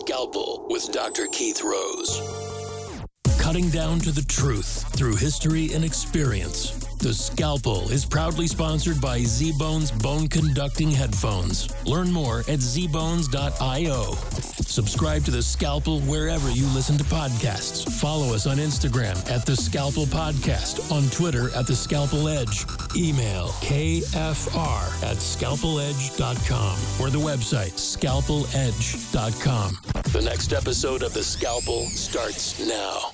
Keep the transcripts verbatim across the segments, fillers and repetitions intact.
Scalpel with Doctor Keith Rose. Cutting down to the truth through history and experience. The Scalpel is proudly sponsored by Z-Bones Bone Conducting Headphones. Learn more at z bones dot io. Subscribe to The Scalpel wherever you listen to podcasts. Follow us on Instagram at The Scalpel Podcast, on Twitter at The Scalpel Edge. Email k f r at scalpel edge dot com or the website scalpel edge dot com. The next episode of The Scalpel starts now.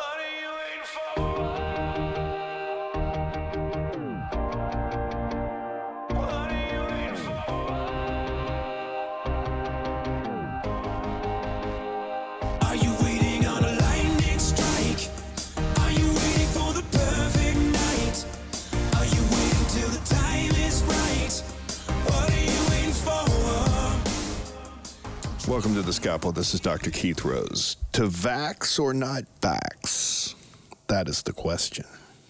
Welcome to The Scalpel. This is Doctor Keith Rose. To vax or not vax? That is the question.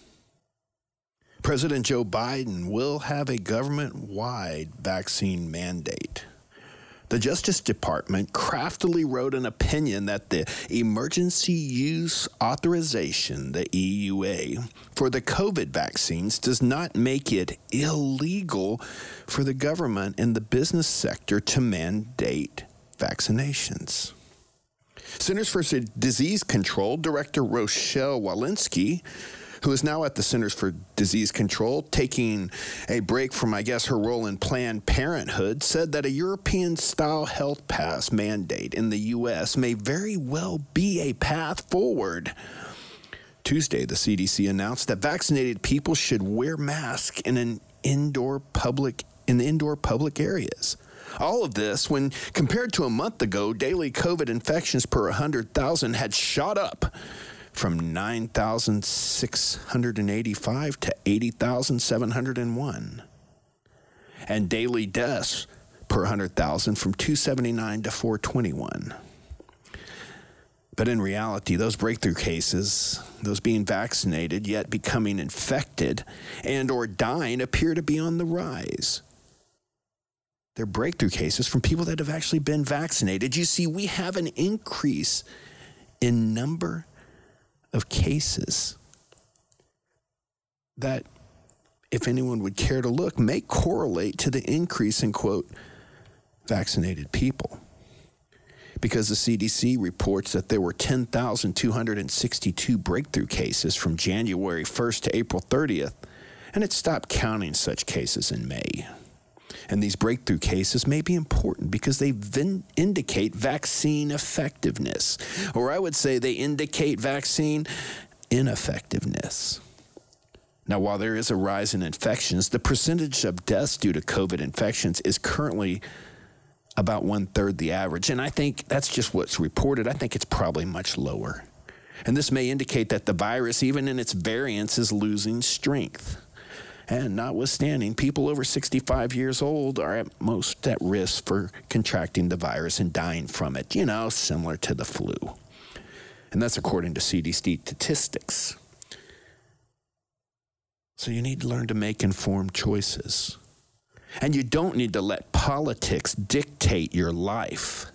President Joe Biden will have a government-wide vaccine mandate. The Justice Department craftily wrote an opinion that the Emergency Use Authorization, the E U A, for the COVID vaccines does not make it illegal for the government and the business sector to mandate vaccinations. Centers for Disease Control Director Rochelle Walensky, who is now at the Centers for Disease Control, taking a break from, I guess, her role in Planned Parenthood, said that a European-style health pass mandate in the U S may very well be a path forward. Tuesday, the C D C announced that vaccinated people should wear masks in an indoor public in the indoor public areas. All of this, when compared to a month ago, daily COVID infections per one hundred thousand had shot up from nine thousand six hundred eighty-five to eighty thousand seven hundred one. And daily deaths per one hundred thousand from two seventy-nine to four twenty-one. But in reality, those breakthrough cases, those being vaccinated yet becoming infected and or dying, appear to be on the rise. They're breakthrough cases from people that have actually been vaccinated. You see, we have an increase in number of cases that, if anyone would care to look, may correlate to the increase in, quote, vaccinated people. Because the C D C reports that there were ten thousand two hundred sixty-two breakthrough cases from January first to April thirtieth, and it stopped counting such cases in May. And these breakthrough cases may be important because they vin- indicate vaccine effectiveness, or I would say they indicate vaccine ineffectiveness. Now, while there is a rise in infections, the percentage of deaths due to COVID infections is currently about one-third the average. And I think that's just what's reported. I think it's probably much lower. And this may indicate that the virus, even in its variants, is losing strength. And notwithstanding, people over sixty-five years old are at most at risk for contracting the virus and dying from it, you know, similar to the flu. And that's according to C D C statistics. So you need to learn to make informed choices. And you don't need to let politics dictate your life.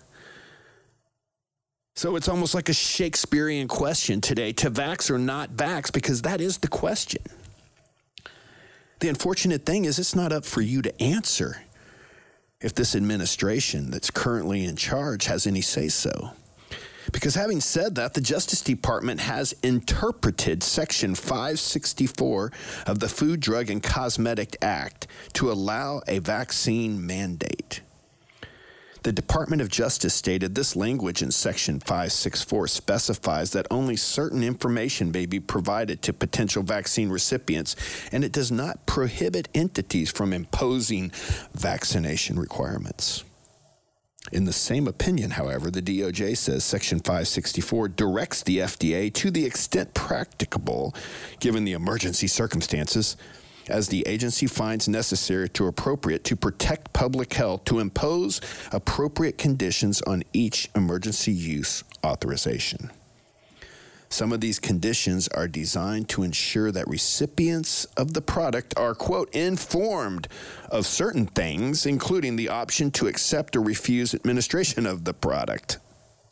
So it's almost like a Shakespearean question today, to vax or not vax, because that is the question. The unfortunate thing is it's not up for you to answer if this administration that's currently in charge has any say-so. Because having said that, the Justice Department has interpreted Section five sixty-four of the Food, Drug, and Cosmetic Act to allow a vaccine mandate. The Department of Justice stated this language in Section five sixty-four specifies that only certain information may be provided to potential vaccine recipients, and it does not prohibit entities from imposing vaccination requirements. In the same opinion, however, the D O J says Section five sixty-four directs the F D A to the extent practicable, given the emergency circumstances, as the agency finds necessary to appropriate to protect public health, to impose appropriate conditions on each emergency use authorization. Some of these conditions are designed to ensure that recipients of the product are, quote, informed of certain things, including the option to accept or refuse administration of the product.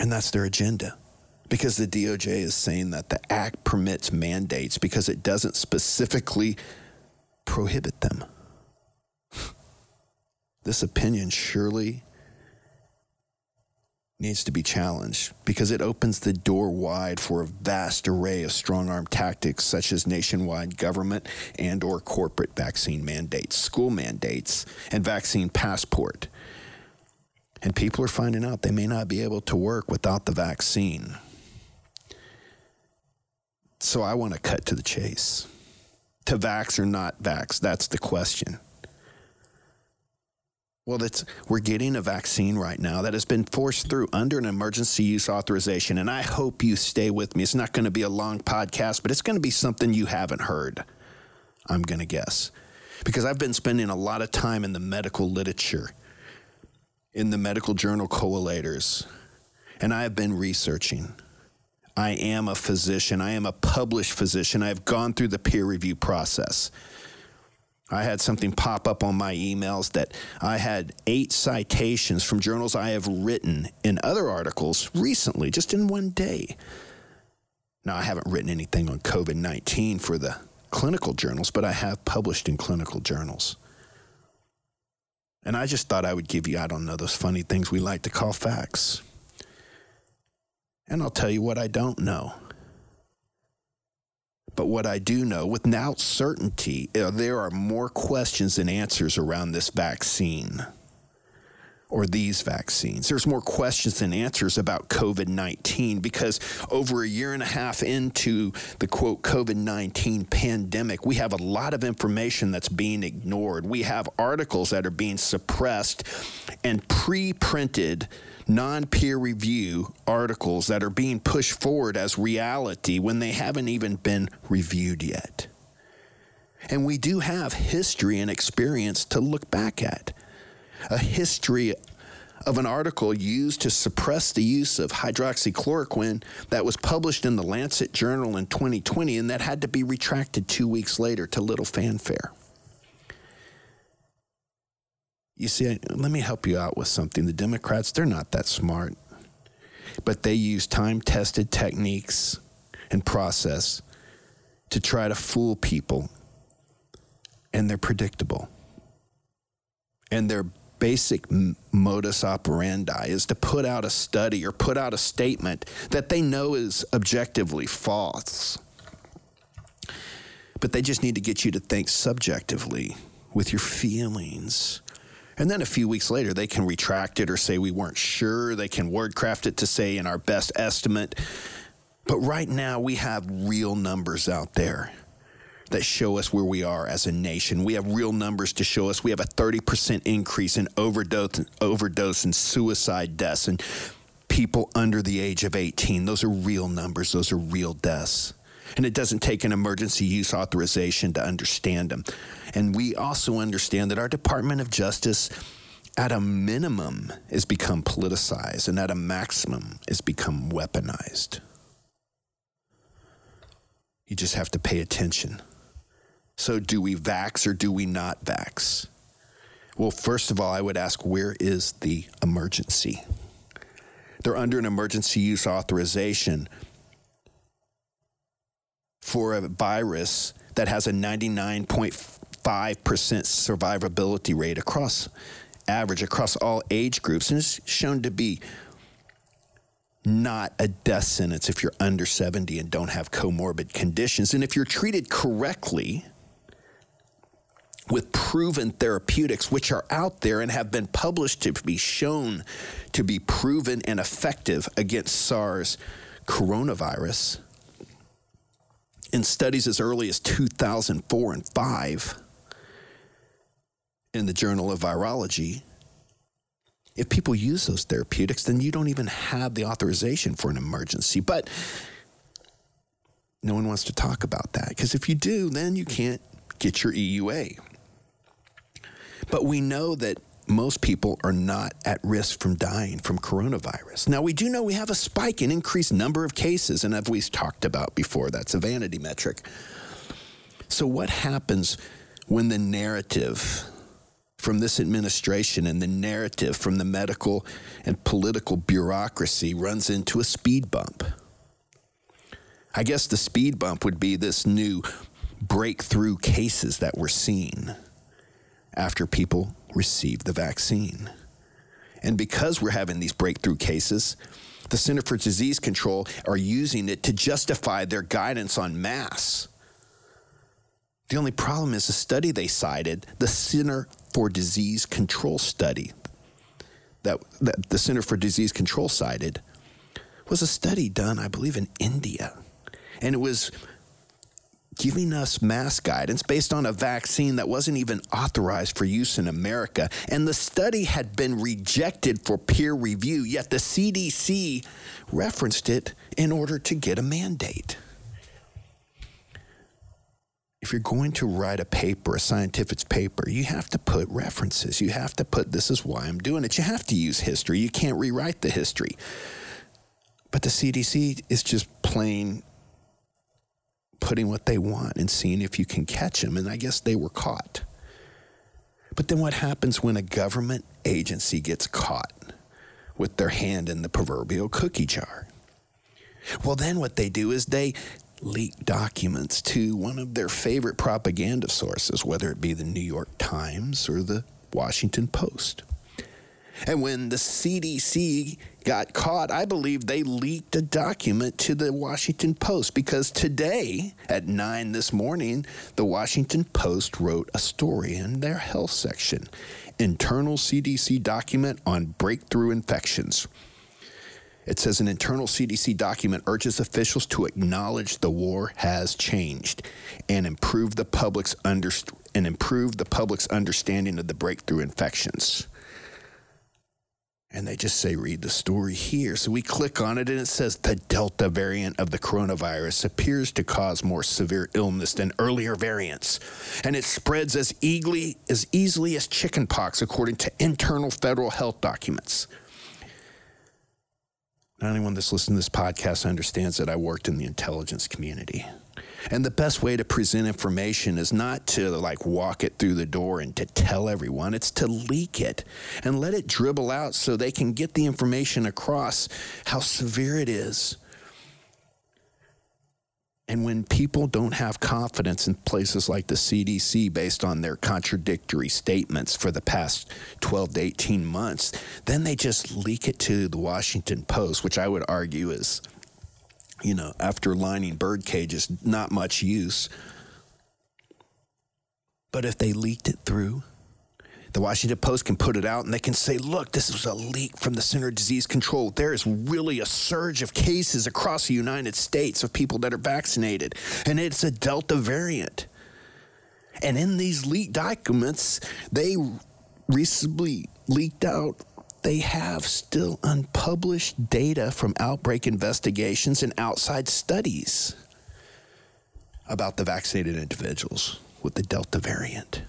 And that's their agenda. Because the D O J is saying that the act permits mandates because it doesn't specifically prohibit them. This opinion surely needs to be challenged because it opens the door wide for a vast array of strong-arm tactics such as nationwide government and or corporate vaccine mandates, school mandates, and vaccine passport. And people are finding out they may not be able to work without the vaccine. So I want to cut to the chase. To vax or not vax, that's the question. Well, that's, we're getting a vaccine right now that has been forced through under an emergency use authorization, and I hope you stay with me. It's not going to be a long podcast, but it's going to be something you haven't heard, I'm going to guess. Because I've been spending a lot of time in the medical literature, in the medical journal collators, and I have been researching. I am a physician. I am a published physician. I have gone through the peer review process. I had something pop up on my emails that I had eight citations from journals I have written in other articles recently, just in one day. Now, I haven't written anything on covid nineteen for the clinical journals, but I have published in clinical journals. And I just thought I would give you, I don't know, those funny things we like to call facts. And I'll tell you what I don't know. But what I do know, without certainty, uh, there are more questions than answers around this vaccine or these vaccines. There's more questions than answers about covid nineteen because over a year and a half into the, quote, covid nineteen pandemic, we have a lot of information that's being ignored. We have articles that are being suppressed and pre-printed non-peer review articles that are being pushed forward as reality when they haven't even been reviewed yet. And we do have history and experience to look back at. A history of an article used to suppress the use of hydroxychloroquine that was published in the Lancet Journal in twenty twenty and that had to be retracted two weeks later to little fanfare. You see, let me help you out with something. The Democrats, they're not that smart, but they use time-tested techniques and process to try to fool people, and they're predictable. And their basic modus operandi is to put out a study or put out a statement that they know is objectively false, but they just need to get you to think subjectively with your feelings. And then a few weeks later, they can retract it or say we weren't sure. They can wordcraft it to say in our best estimate. But right now, we have real numbers out there that show us where we are as a nation. We have real numbers to show us we have a thirty percent increase in overdose, overdose and suicide deaths and people under the age of eighteen. Those are real numbers. Those are real deaths. And it doesn't take an emergency use authorization to understand them. And we also understand that our Department of Justice, at a minimum, has become politicized, and at a maximum, has become weaponized. You just have to pay attention. So do we vax or do we not vax? Well, first of all, I would ask, where is the emergency? They're under an emergency use authorization for a virus that has a ninety-nine point five percent survivability rate across average, across all age groups, and it's shown to be not a death sentence if you're under seventy and don't have comorbid conditions. And if you're treated correctly with proven therapeutics, which are out there and have been published to be shown to be proven and effective against SARS coronavirus, in studies as early as two thousand four and five in the Journal of Virology, if people use those therapeutics, then you don't even have the authorization for an emergency. But no one wants to talk about that, because if you do, then you can't get your E U A. But we know that most people are not at risk from dying from coronavirus. Now, we do know we have a spike in increased number of cases, and as we've talked about before, that's a vanity metric. So what happens when the narrative from this administration and the narrative from the medical and political bureaucracy runs into a speed bump. I guess the speed bump would be this new breakthrough cases that we're seeing after people receive the vaccine. And because we're having these breakthrough cases, the Center for Disease Control are using it to justify their guidance on masks. The only problem is the study they cited, the Center for Disease Control study that, that the Center for Disease Control cited was a study done, I believe, in India. And it was giving us mask guidance based on a vaccine that wasn't even authorized for use in America. And the study had been rejected for peer review, yet the C D C referenced it in order to get a mandate. If you're going to write a paper, a scientific paper, you have to put references. You have to put, this is why I'm doing it. You have to use history. You can't rewrite the history. But the C D C is just plain putting what they want and seeing if you can catch them. And I guess they were caught. But then what happens when a government agency gets caught with their hand in the proverbial cookie jar? Well, then what they do is they leak documents to one of their favorite propaganda sources, whether it be the New York Times or the Washington Post. And when the C D C got caught, I believe they leaked a document to the Washington Post, because today at nine this morning, the Washington Post wrote a story in their health section, internal C D C document on breakthrough infections. It says an internal C D C document urges officials to acknowledge the war has changed and improve the public's underst- and improve the public's understanding of the breakthrough infections. And they just say, read the story here. So we click on it and it says the Delta variant of the coronavirus appears to cause more severe illness than earlier variants. And it spreads as easily as easily as chickenpox, according to internal federal health documents. Not anyone that's listening to this podcast understands that I worked in the intelligence community. And the best way to present information is not to like walk it through the door and to tell everyone. It's to leak it and let it dribble out so they can get the information across how severe it is. And when people don't have confidence in places like the C D C based on their contradictory statements for the past twelve to eighteen months, then they just leak it to the Washington Post, which I would argue is, you know, after lining bird cages, not much use. But if they leaked it through, the Washington Post can put it out and they can say, look, this was a leak from the Center for Disease Control. There is really a surge of cases across the United States of people that are vaccinated, and it's a Delta variant. And in these leaked documents, they recently leaked out, they have still unpublished data from outbreak investigations and outside studies about the vaccinated individuals with the Delta variant.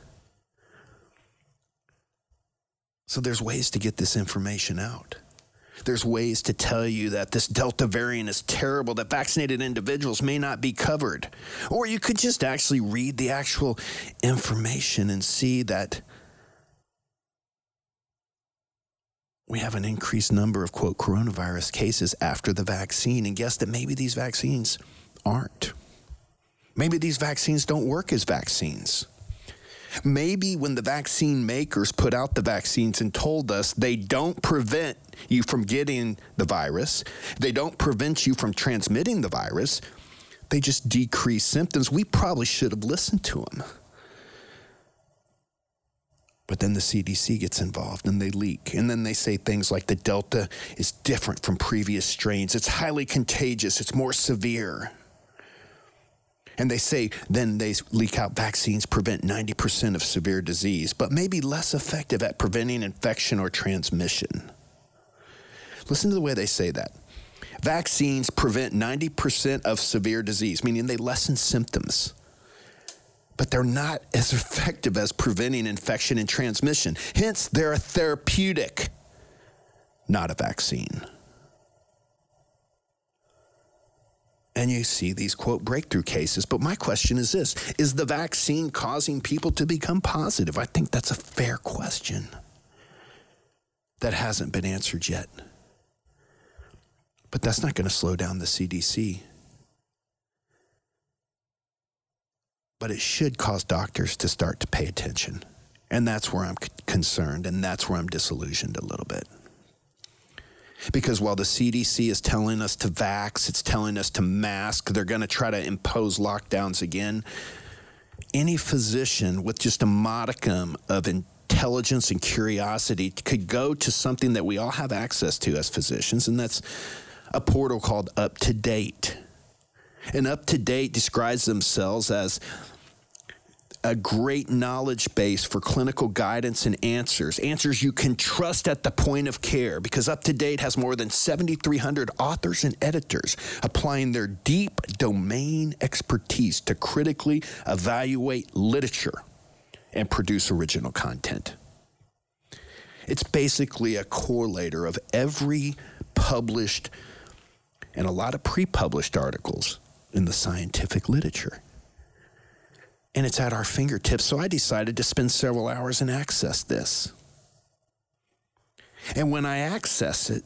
So there's ways to get this information out. There's ways to tell you that this Delta variant is terrible, that vaccinated individuals may not be covered. Or you could just actually read the actual information and see that we have an increased number of, quote, coronavirus cases after the vaccine, and guess that maybe these vaccines aren't. Maybe these vaccines don't work as vaccines. Maybe when the vaccine makers put out the vaccines and told us they don't prevent you from getting the virus, they don't prevent you from transmitting the virus, they just decrease symptoms, we probably should have listened to them. But then the C D C gets involved and they leak. And then they say things like the Delta is different from previous strains. It's highly contagious. It's more severe. And they say then they leak out vaccines prevent ninety percent of severe disease, but may be less effective at preventing infection or transmission. Listen to the way they say that. Vaccines prevent ninety percent of severe disease, meaning they lessen symptoms. But they're not as effective as preventing infection and transmission. Hence, they're a therapeutic, not a vaccine. And you see these, quote, breakthrough cases. But my question is this: is the vaccine causing people to become positive? I think that's a fair question that hasn't been answered yet. But that's not going to slow down the C D C. But it should cause doctors to start to pay attention. And that's where I'm c- concerned, and that's where I'm disillusioned a little bit. Because while the C D C is telling us to vax, it's telling us to mask, they're going to try to impose lockdowns again. Any physician with just a modicum of intelligence and curiosity could go to something that we all have access to as physicians, and that's a portal called UpToDate. And UpToDate describes themselves as a great knowledge base for clinical guidance and answers, answers you can trust at the point of care, because UpToDate has more than seventy-three hundred authors and editors applying their deep domain expertise to critically evaluate literature and produce original content. It's basically a correlator of every published and a lot of pre-published articles in the scientific literature. And it's at our fingertips, so I decided to spend several hours and access this. And when I access it,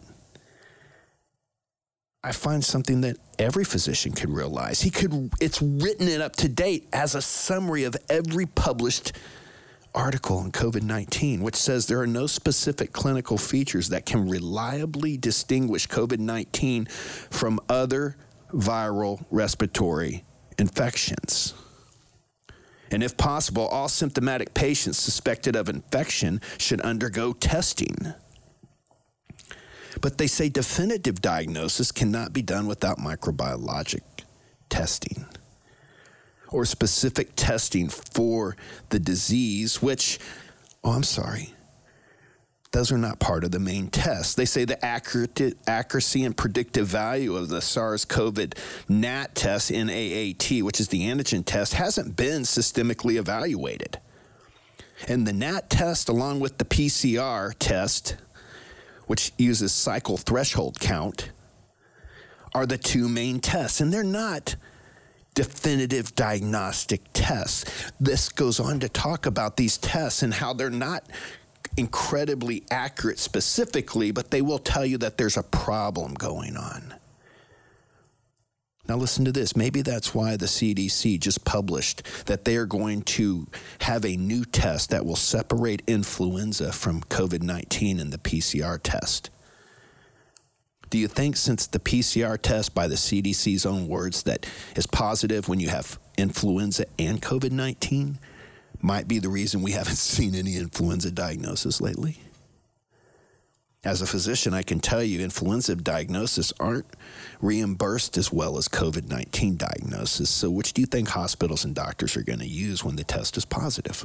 I find something that every physician could realize. He could, it's written it UpToDate as a summary of every published article on COVID nineteen, which says there are no specific clinical features that can reliably distinguish COVID nineteen from other viral respiratory infections. And if possible, all symptomatic patients suspected of infection should undergo testing. But they say definitive diagnosis cannot be done without microbiologic testing or specific testing for the disease, which, oh, I'm sorry, those are not part of the main test. They say the accurate, accuracy and predictive value of the SARS-CoV N A T test, N A A T, which is the antigen test, hasn't been systemically evaluated. And the N A T test, along with the P C R test, which uses cycle threshold count, are the two main tests. And they're not definitive diagnostic tests. This goes on to talk about these tests and how they're not incredibly accurate specifically, but they will tell you that there's a problem going on. Now listen to this. Maybe that's why the C D C just published that they are going to have a new test that will separate influenza from COVID nineteen in the P C R test. Do you think, since the P C R test, by the C D C's own words, that is positive when you have influenza and COVID nineteen, might be the reason we haven't seen any influenza diagnosis lately? As a physician, I can tell you influenza diagnoses aren't reimbursed as well as COVID nineteen diagnosis. So which do you think hospitals and doctors are going to use when the test is positive?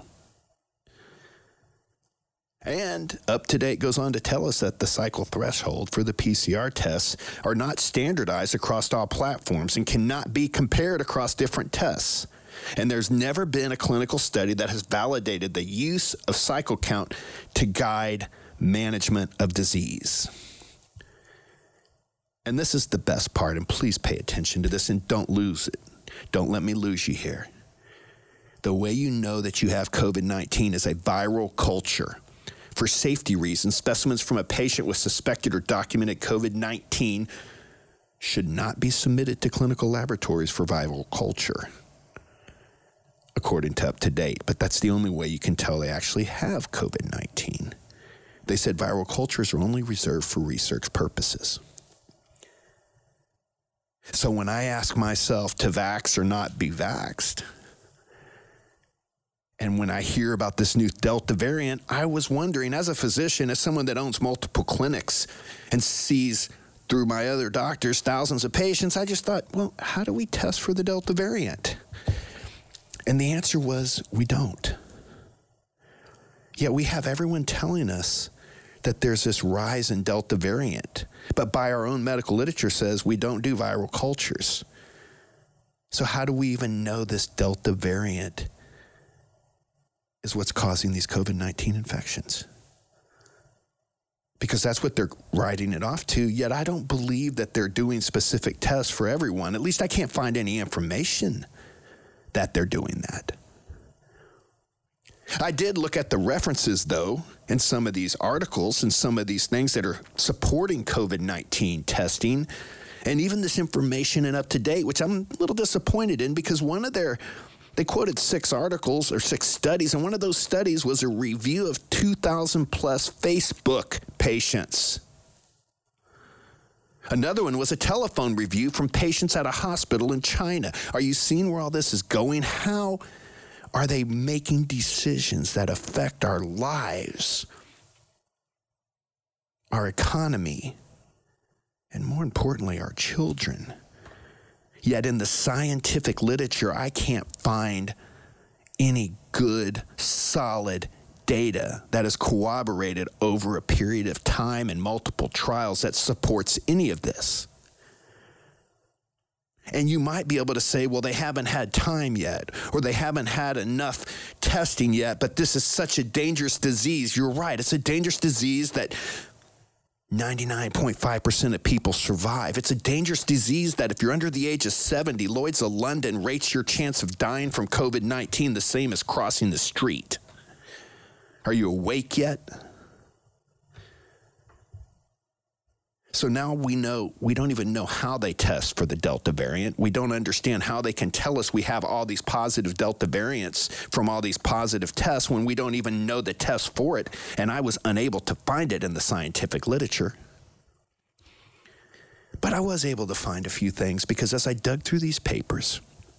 And UpToDate goes on to tell us that the cycle threshold for the P C R tests are not standardized across all platforms and cannot be compared across different tests. And there's never been a clinical study that has validated the use of cycle count to guide management of disease. And this is the best part, and please pay attention to this and don't lose it. Don't let me lose you here. The way you know that you have COVID nineteen is a viral culture. For safety reasons, specimens from a patient with suspected or documented COVID nineteen should not be submitted to clinical laboratories for viral culture, according to UpToDate. But that's the only way you can tell they actually have COVID nineteen. They said viral cultures are only reserved for research purposes. So when I ask myself to vax or not be vaxxed, and when I hear about this new Delta variant, I was wondering, as a physician, as someone that owns multiple clinics and sees through my other doctors thousands of patients, I just thought, well, how do we test for the Delta variant? And the answer was, we don't. Yet we have everyone telling us that there's this rise in Delta variant, but by our own medical literature says we don't do viral cultures. So how do we even know this Delta variant is what's causing these COVID nineteen infections? because that's what they're writing it off to. Yet I don't believe that they're doing specific tests for everyone. At least I can't find any information that they're doing that. I did look at the references, though, in some of these articles and some of these things that are supporting COVID nineteen testing, and even this information and up to date, which I'm a little disappointed in, because one of their, they quoted six articles or six studies, and one of those studies was a review of two thousand plus Facebook patients. Another one was a telephone review from patients at a hospital in China. Are you seeing where all this is going? How are they making decisions that affect our lives, our economy, and more importantly, our children? Yet in the scientific literature, I can't find any good, solid data that is corroborated over a period of time and multiple trials that supports any of this. And you might be able to say, well, they haven't had time yet, or they haven't had enough testing yet, but this is such a dangerous disease. You're right. It's a dangerous disease that ninety-nine point five percent of people survive. It's a dangerous disease that if you're under the age of seventy, Lloyd's of London rates your chance of dying from COVID nineteen the same as crossing the street. Are you awake yet? So now we know, we don't even know how they test for the Delta variant. We don't understand how they can tell us we have all these positive Delta variants from all these positive tests when we don't even know the test for it. And I was unable to find it in the scientific literature. But I was able to find a few things, because as I dug through these papers,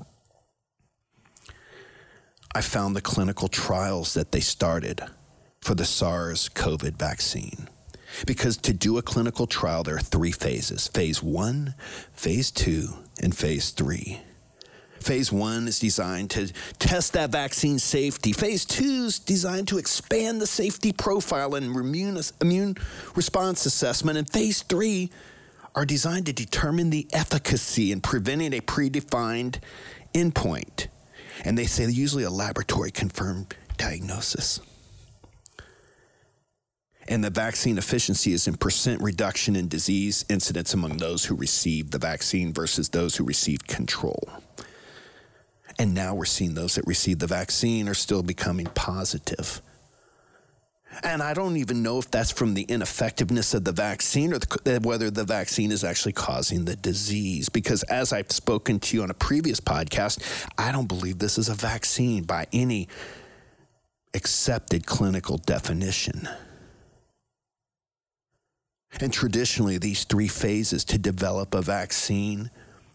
I found the clinical trials that they started for the SARS-CoV vaccine. Because to do a clinical trial, there are three phases: phase one, phase two, and phase three. Phase one is designed to test that vaccine safety. Phase two is designed to expand the safety profile and immune, immune response assessment. And phase three are designed to determine the efficacy in preventing a predefined endpoint. And they say usually a laboratory-confirmed diagnosis. And the vaccine efficiency is in percent reduction in disease incidence among those who received the vaccine versus those who received control. And now we're seeing those that received the vaccine are still becoming positive. And I don't even know if that's from the ineffectiveness of the vaccine or the, whether the vaccine is actually causing the disease. Because as I've spoken to you on a previous podcast, I don't believe this is a vaccine by any accepted clinical definition. And traditionally, these three phases to develop a vaccine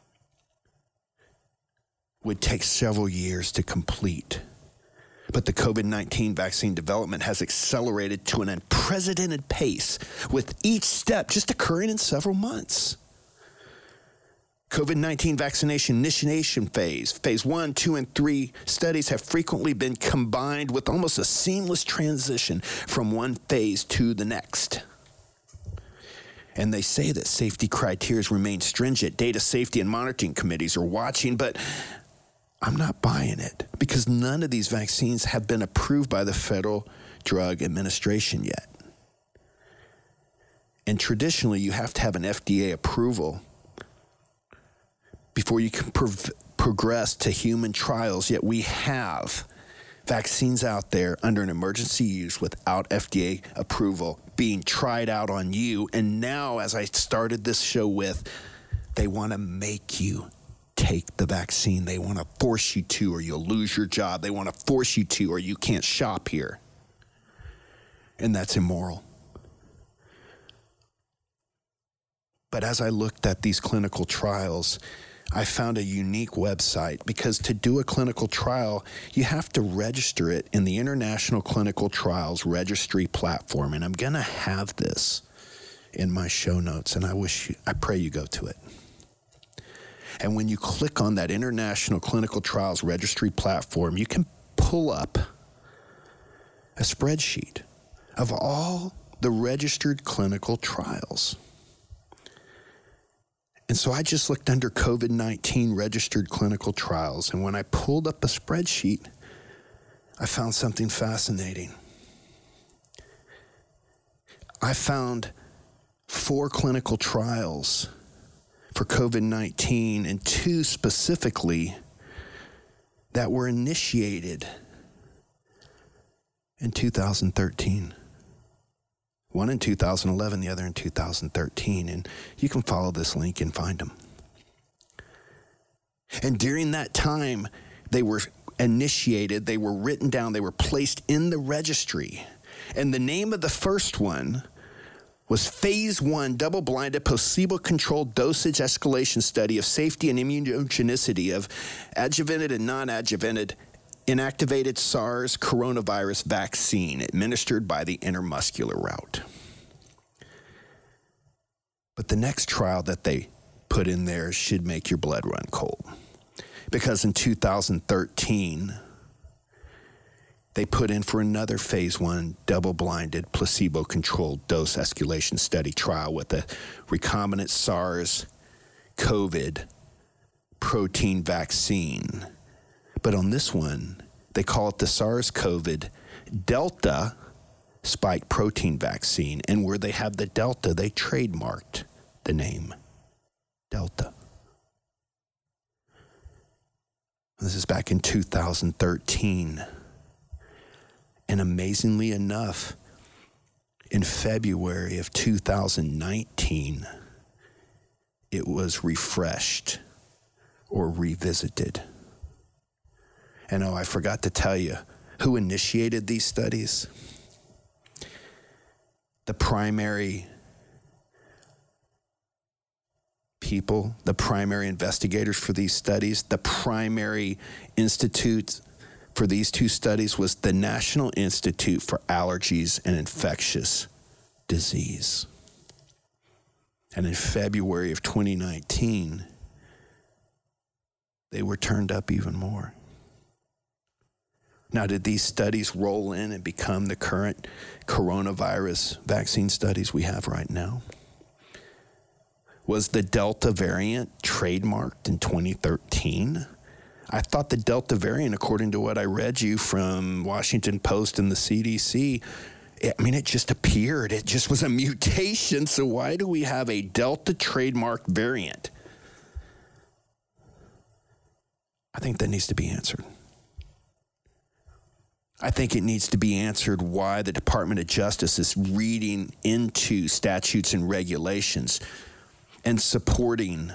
would take several years to complete. But the COVID nineteen vaccine development has accelerated to an unprecedented pace, with each step just occurring in several months. COVID nineteen vaccination initiation phase, phase one, two, and three studies have frequently been combined with almost a seamless transition from one phase to the next. And they say that safety criteria remain stringent. Data safety and monitoring committees are watching, but I'm not buying it, because none of these vaccines have been approved by the Federal Drug Administration yet. And traditionally, you have to have an F D A approval before you can prov- progress to human trials, yet we have vaccines out there under an emergency use without F D A approval being tried out on you. And now, as I started this show with, they want to make you take the vaccine. They want to force you to, or you'll lose your job. They want to force you to, or you can't shop here. And that's immoral. But as I looked at these clinical trials, I found a unique website, because to do a clinical trial, you have to register it in the International Clinical Trials Registry platform. And I'm going to have this in my show notes, and I wish you, I pray you go to it. And when you click on that International Clinical Trials Registry platform, you can pull up a spreadsheet of all the registered clinical trials. And so I just looked under COVID nineteen registered clinical trials, and when I pulled up a spreadsheet, I found something fascinating. I found four clinical trials for covid nineteen and two specifically that were initiated in two thousand thirteen. One in two thousand eleven, the other in two thousand thirteen. And you can follow this link and find them. And during that time, they were initiated, they were written down, they were placed in the registry. And the name of the first one was Phase One Double-Blinded Placebo-Controlled Dosage Escalation Study of Safety and Immunogenicity of Adjuvanted and Non-Adjuvanted Inactivated SARS Coronavirus Vaccine administered by the intramuscular route. But the next trial that they put in there should make your blood run cold. Because in two thousand thirteen, they put in for another phase one double-blinded placebo-controlled dose escalation study trial with a recombinant SARS-CoV protein vaccine. But on this one, they call it the SARS-CoV Delta spike protein vaccine. And where they have the Delta, they trademarked the name Delta. This is back in two thousand thirteen. And amazingly enough, in February of two thousand nineteen, it was refreshed or revisited. And oh, I forgot to tell you who initiated these studies. The primary people, the primary investigators for these studies, the primary institute for these two studies was the National Institute for Allergies and Infectious Disease. And in February of twenty nineteen, they were turned up even more. Now, did these studies roll in and become the current coronavirus vaccine studies we have right now? Was the Delta variant trademarked in twenty thirteen? I thought the Delta variant, according to what I read you from Washington Post and the C D C, I mean, it just appeared. It just was a mutation. So why do we have a Delta trademarked variant? I think that needs to be answered. I think it needs to be answered why the Department of Justice is reading into statutes and regulations and supporting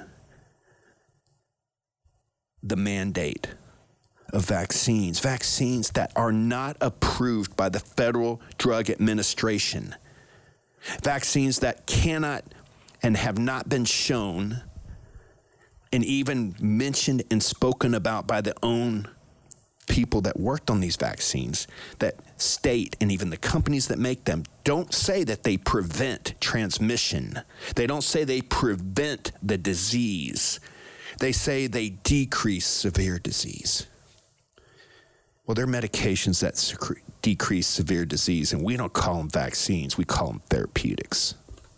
the mandate of vaccines, vaccines that are not approved by the Federal Drug Administration, vaccines that cannot and have not been shown and even mentioned and spoken about by the own people that worked on these vaccines, that state and even the companies that make them don't say that they prevent transmission. They don't say they prevent the disease. They say they decrease severe disease. Well, they're medications that secre- decrease severe disease, and we don't call them vaccines. We call them therapeutics.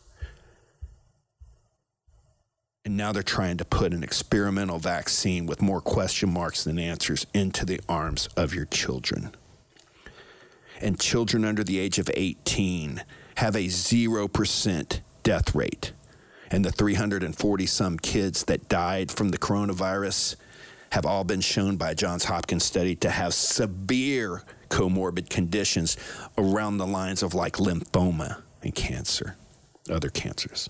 And now they're trying to put an experimental vaccine with more question marks than answers into the arms of your children. And children under the age of eighteen have a zero percent death rate. And the three hundred forty some kids that died from the coronavirus have all been shown by a Johns Hopkins study to have severe comorbid conditions around the lines of like lymphoma and cancer, other cancers.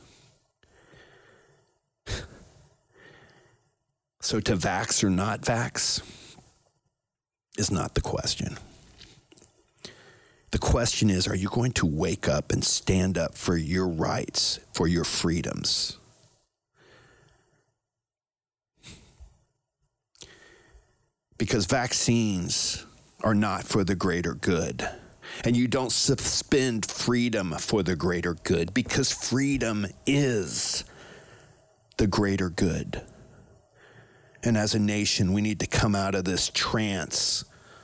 So to vax or not vax is not the question. The question is, are you going to wake up and stand up for your rights, for your freedoms? Because vaccines are not for the greater good. And you don't suspend freedom for the greater good, because freedom is the greater good. And as a nation, we need to come out of this trance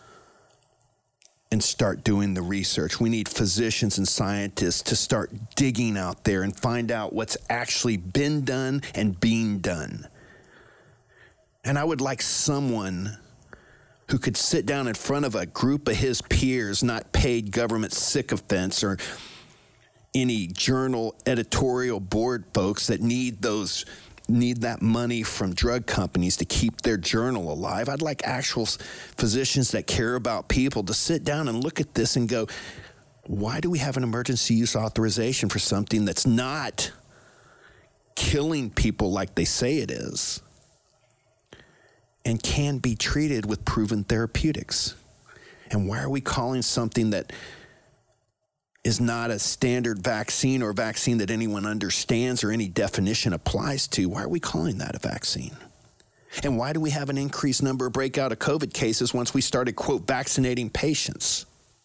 and start doing the research. We need physicians and scientists to start digging out there and find out what's actually been done and being done. And I would like someone who could sit down in front of a group of his peers, not paid government sycophants or any journal editorial board folks that need those need that money from drug companies to keep their journal alive. I'd like actual physicians that care about people to sit down and look at this and go, why do we have an emergency use authorization for something that's not killing people like they say it is and can be treated with proven therapeutics? And why are we calling something that is not a standard vaccine or a vaccine that anyone understands or any definition applies to, why are we calling that a vaccine? And why do we have an increased number of breakout of COVID cases once we started, quote, vaccinating patients?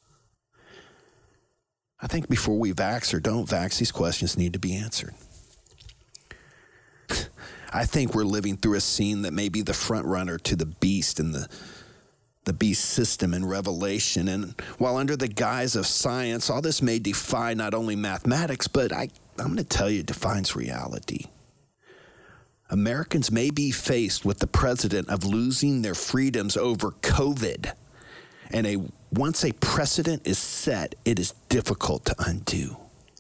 I think before we vax or don't vax, these questions need to be answered. I think we're living through a scene that may be the front runner to the beast and the the beast system in Revelation. And while under the guise of science, all this may defy not only mathematics, but I, I'm going to tell you it defines reality. Americans may be faced with the precedent of losing their freedoms over COVID. And a once a precedent is set, it is difficult to undo.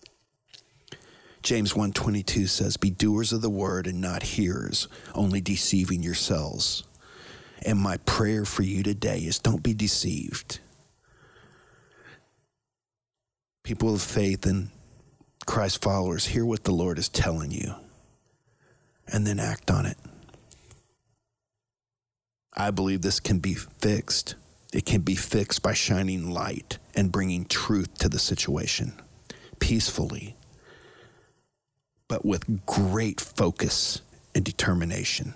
James one twenty-two says, be doers of the word and not hearers, only deceiving yourselves. And my prayer for you today is don't be deceived. People of faith and Christ followers, hear what the Lord is telling you and then act on it. I believe this can be fixed. It can be fixed by shining light and bringing truth to the situation peacefully, but with great focus and determination.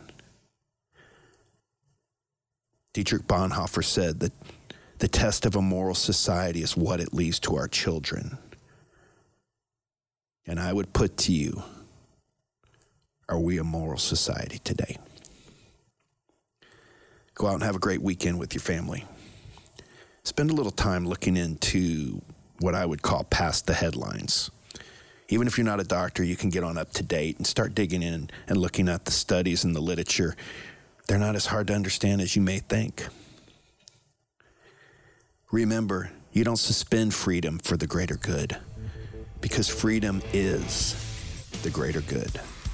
Dietrich Bonhoeffer said that the test of a moral society is what it leaves to our children. And I would put to you, are we a moral society today? Go out and have a great weekend with your family. Spend a little time looking into what I would call past the headlines. Even if you're not a doctor, you can get on up to date and start digging in and looking at the studies and the literature. They're not as hard to understand as you may think. Remember, you don't suspend freedom for the greater good, because freedom is the greater good.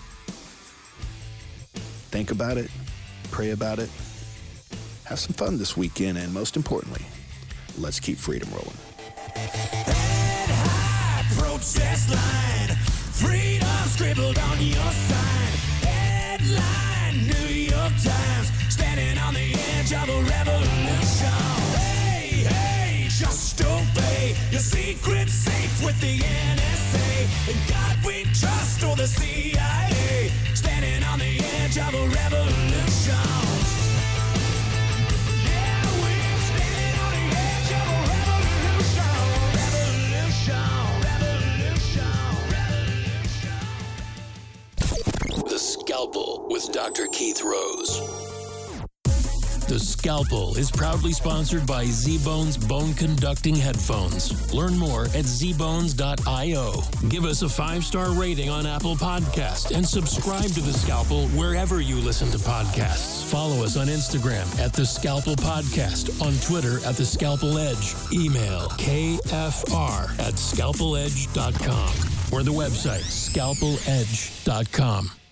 Think about it, pray about it, have some fun this weekend, and most importantly, let's keep freedom rolling. Head high, protest line, freedom scribbled on your sign. Headline, New York Times, standing on the edge of a revolution. Hey, hey, just obey your secret safe with the N S A. In God we trust, or the C I A, standing on the edge of a revolution. The Scalpel with Doctor Keith Rose. The Scalpel is proudly sponsored by Z-Bones Bone Conducting Headphones. Learn more at z bones dot io. Give us a five-star rating on Apple Podcasts and subscribe to The Scalpel wherever you listen to podcasts. Follow us on Instagram at The Scalpel Podcast, on Twitter at The Scalpel Edge. Email k f r at scalpel edge dot com or the website scalpel edge dot com.